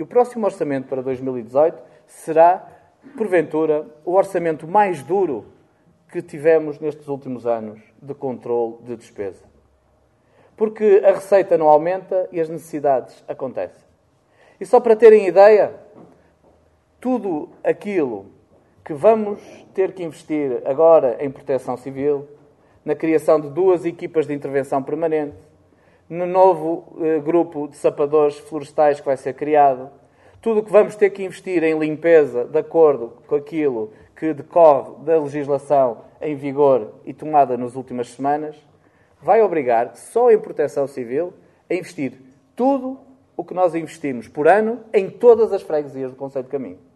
E o próximo orçamento para 2018 será, porventura, o orçamento mais duro que tivemos nestes últimos anos de controle de despesa. Porque a receita não aumenta e as necessidades acontecem. E só para terem ideia, tudo aquilo que vamos ter que investir agora em proteção civil, na criação de 2 equipas de intervenção permanente, no novo grupo de sapadores florestais que vai ser criado, tudo o que vamos ter que investir em limpeza, de acordo com aquilo que decorre da legislação em vigor e tomada nas últimas semanas, vai obrigar, só em proteção civil, a investir tudo o que nós investimos por ano em todas as freguesias do Concelho de Caminho.